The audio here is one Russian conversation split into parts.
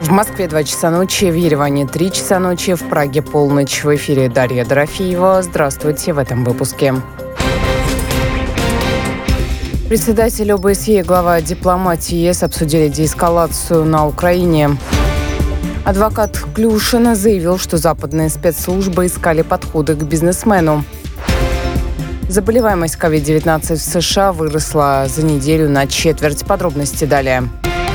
В Москве 2 часа ночи, в Ереване 3 часа ночи, в Праге полночь. В эфире Дарья Дорофеева. Здравствуйте в этом выпуске. Председатель ОБСЕ и глава дипломатии ЕС обсудили деэскалацию на Украине. Адвокат Клюшина заявил, что западные спецслужбы искали подходы к бизнесмену. Заболеваемость COVID-19 в США выросла за неделю на четверть. Подробности далее.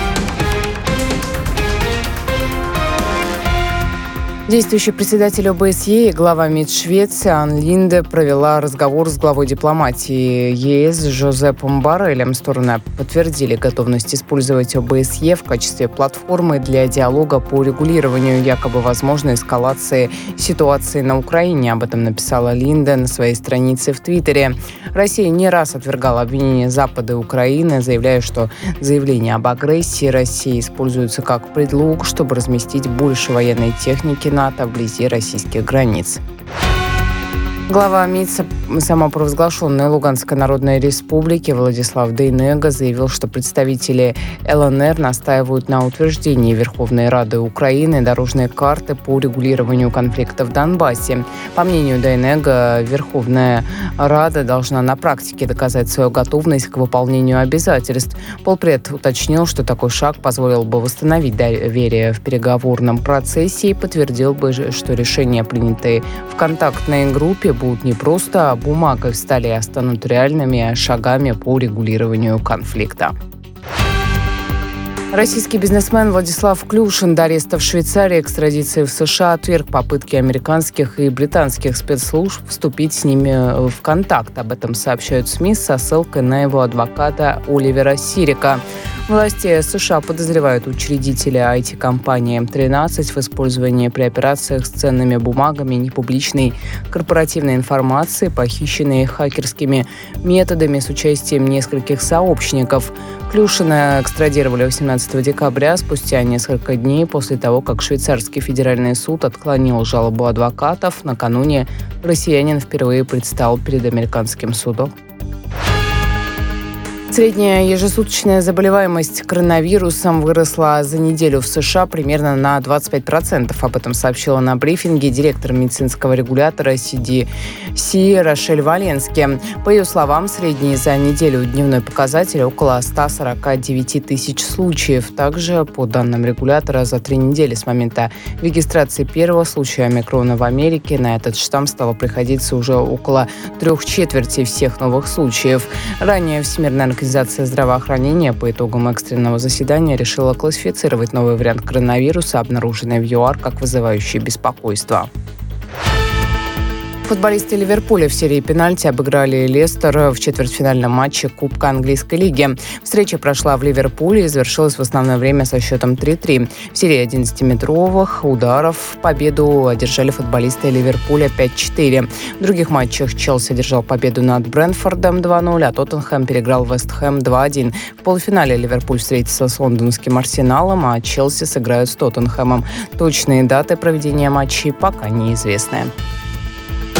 Действующий председатель ОБСЕ и глава МИД Швеции Анн Линде провела разговор с главой дипломатии ЕС Жозепом Борреллем. Стороны подтвердили готовность использовать ОБСЕ в качестве платформы для диалога по регулированию якобы возможной эскалации ситуации на Украине. Об этом написала Линде на своей странице в Твиттере. Россия не раз отвергала обвинения Запада и Украины, заявляя, что заявления об агрессии России используются как предлог, чтобы разместить больше военной техники НАТО вблизи российских границ. Глава МИД самопровозглашенной Луганской Народной Республики Владислав Дейнега заявил, что представители ЛНР настаивают на утверждении Верховной Рады Украины дорожной карты по регулированию конфликта в Донбассе. По мнению Дейнега, Верховная Рада должна на практике доказать свою готовность к выполнению обязательств. Полпред уточнил, что такой шаг позволил бы восстановить доверие в переговорном процессе и подтвердил бы, что решения, принятые в контактной группе, будут не просто бумагой в столе, а станут реальными шагами по регулированию конфликта. Российский бизнесмен Владислав Клюшин до ареста в Швейцарии, экстрадиции в США отверг попытки американских и британских спецслужб вступить с ними в контакт. Об этом сообщают СМИ со ссылкой на его адвоката Оливера Сирика. Власти США подозревают учредителя IT-компании М13 в использовании при операциях с ценными бумагами непубличной корпоративной информации, похищенной хакерскими методами с участием нескольких сообщников. Клюшина экстрадировали 18 декабря, спустя несколько дней после того, как швейцарский федеральный суд отклонил жалобу адвокатов. Накануне россиянин впервые предстал перед американским судом. Средняя ежесуточная заболеваемость коронавирусом выросла за неделю в США примерно на 25%. Об этом сообщила на брифинге директор медицинского регулятора CDC Рошель Валенски. По ее словам, средний за неделю дневной показатель около 149 тысяч случаев. Также, по данным регулятора, за 3 недели с момента регистрации первого случая омикрона в Америке на этот штамм стало приходиться уже около 3/4 всех новых случаев. Ранее Всемирная организация здравоохранения по итогам экстренного заседания решила классифицировать новый вариант коронавируса, обнаруженный в ЮАР, как вызывающий беспокойство. Футболисты Ливерпуля в серии пенальти обыграли Лестер в четвертьфинальном матче Кубка английской лиги. Встреча прошла в Ливерпуле и завершилась в основное время со счетом 3-3. В серии 11-метровых ударов победу одержали футболисты Ливерпуля 5-4. В других матчах Челси одержал победу над Брентфордом 2-0, а Тоттенхэм переиграл Вест Хэм 2-1. В полуфинале Ливерпуль встретится с лондонским Арсеналом, а Челси сыграют с Тоттенхэмом. Точные даты проведения матчей пока неизвестны.